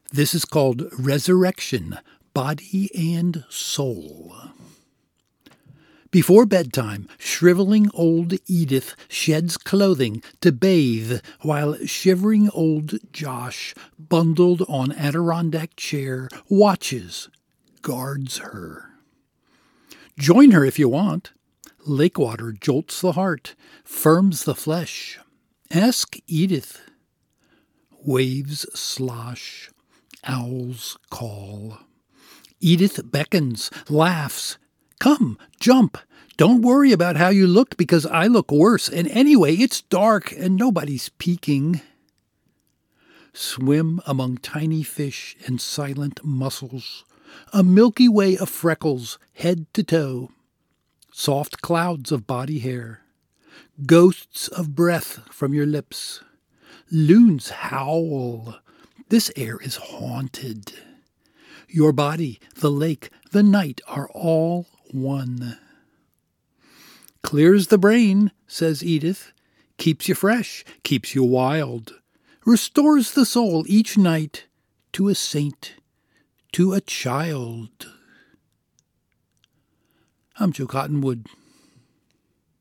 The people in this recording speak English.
This is called resurrection, body and soul. Before bedtime, shriveling old Edith sheds clothing to bathe, while shivering old Josh, bundled on Adirondack chair, watches, guards her. Join her if you want. Lake water jolts the heart, firms the flesh. Ask Edith. Waves slosh, owls call. Edith beckons, laughs. Come, jump. Don't worry about how you looked because I look worse. And anyway, it's dark and nobody's peeking. Swim among tiny fish and silent mussels. A Milky Way of freckles, head to toe. Soft clouds of body hair. Ghosts of breath from your lips. Loons howl. This air is haunted. Your body, the lake, the night are all one. Clears the brain, says Edith. Keeps you fresh, keeps you wild. Restores the soul each night to a saint, to a child. I'm Joe Cottonwood.